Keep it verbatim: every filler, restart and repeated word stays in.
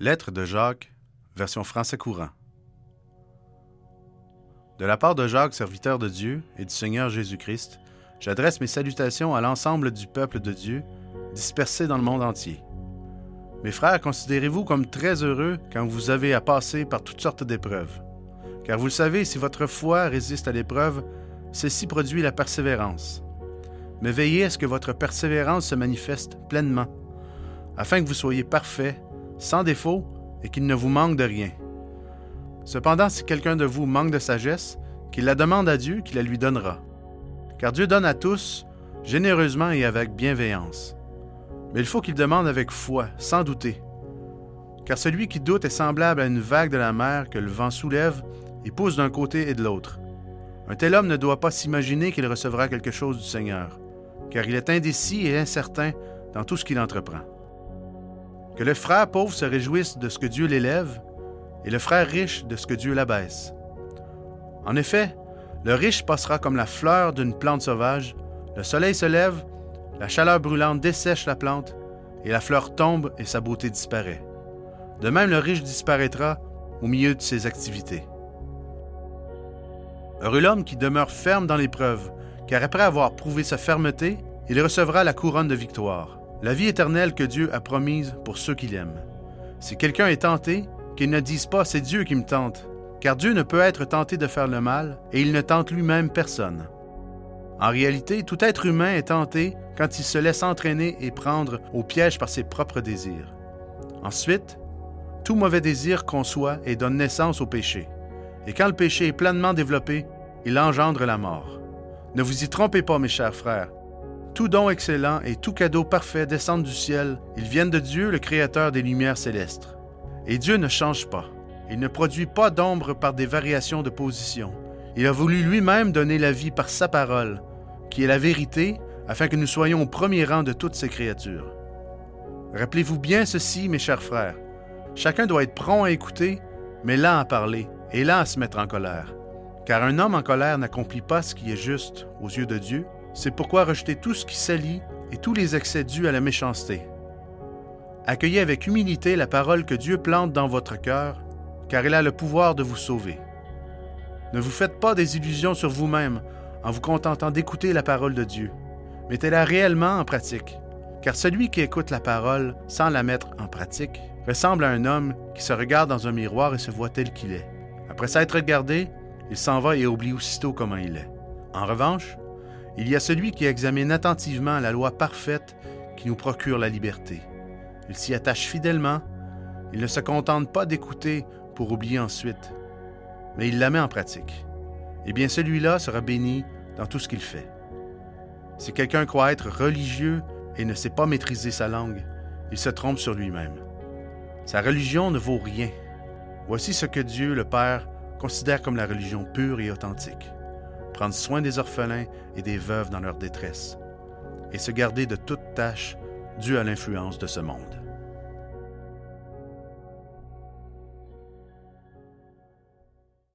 Lettre de Jacques, version français courant. De la part de Jacques, serviteur de Dieu et du Seigneur Jésus-Christ, j'adresse mes salutations à l'ensemble du peuple de Dieu, dispersé dans le monde entier. Mes frères, considérez-vous comme très heureux quand vous avez à passer par toutes sortes d'épreuves. Car vous le savez, si votre foi résiste à l'épreuve, ceci produit la persévérance. Mais veillez à ce que votre persévérance se manifeste pleinement, afin que vous soyez parfaits, sans défaut, et qu'il ne vous manque de rien. Cependant, si quelqu'un de vous manque de sagesse, qu'il la demande à Dieu, qu'il la lui donnera. Car Dieu donne à tous, généreusement et avec bienveillance. Mais il faut qu'il demande avec foi, sans douter. Car celui qui doute est semblable à une vague de la mer que le vent soulève et pousse d'un côté et de l'autre. Un tel homme ne doit pas s'imaginer qu'il recevra quelque chose du Seigneur, car il est indécis et incertain dans tout ce qu'il entreprend. Que le frère pauvre se réjouisse de ce que Dieu l'élève, et le frère riche de ce que Dieu l'abaisse. En effet, le riche passera comme la fleur d'une plante sauvage, le soleil se lève, la chaleur brûlante dessèche la plante, et la fleur tombe et sa beauté disparaît. De même, le riche disparaîtra au milieu de ses activités. Heureux l'homme qui demeure ferme dans l'épreuve, car après avoir prouvé sa fermeté, il recevra la couronne de victoire, la vie éternelle que Dieu a promise pour ceux qui l'aiment. Si quelqu'un est tenté, qu'il ne dise pas « c'est Dieu qui me tente », car Dieu ne peut être tenté de faire le mal, et il ne tente lui-même personne. En réalité, tout être humain est tenté quand il se laisse entraîner et prendre au piège par ses propres désirs. Ensuite, tout mauvais désir conçoit et donne naissance au péché. Et quand le péché est pleinement développé, il engendre la mort. Ne vous y trompez pas, mes chers frères. Tout don excellent et tout cadeau parfait descendent du ciel. Ils viennent de Dieu, le Créateur des lumières célestes. Et Dieu ne change pas. Il ne produit pas d'ombre par des variations de position. Il a voulu lui-même donner la vie par sa parole, qui est la vérité, afin que nous soyons au premier rang de toutes ces créatures. Rappelez-vous bien ceci, mes chers frères. Chacun doit être prompt à écouter, mais lent à parler, et lent à se mettre en colère. Car un homme en colère n'accomplit pas ce qui est juste aux yeux de Dieu. C'est pourquoi rejetez tout ce qui salit et tous les excès dus à la méchanceté. Accueillez avec humilité la parole que Dieu plante dans votre cœur, car elle a le pouvoir de vous sauver. Ne vous faites pas des illusions sur vous-même en vous contentant d'écouter la parole de Dieu. Mettez-la réellement en pratique, car celui qui écoute la parole sans la mettre en pratique ressemble à un homme qui se regarde dans un miroir et se voit tel qu'il est. Après s'être regardé, il s'en va et oublie aussitôt comment il est. En revanche, il y a celui qui examine attentivement la loi parfaite qui nous procure la liberté. Il s'y attache fidèlement, il ne se contente pas d'écouter pour oublier ensuite, mais il la met en pratique. Eh bien, celui-là sera béni dans tout ce qu'il fait. Si quelqu'un croit être religieux et ne sait pas maîtriser sa langue, il se trompe sur lui-même. Sa religion ne vaut rien. Voici ce que Dieu, le Père, considère comme la religion pure et authentique. Prendre soin des orphelins et des veuves dans leur détresse, et se garder de toute tâche due à l'influence de ce monde.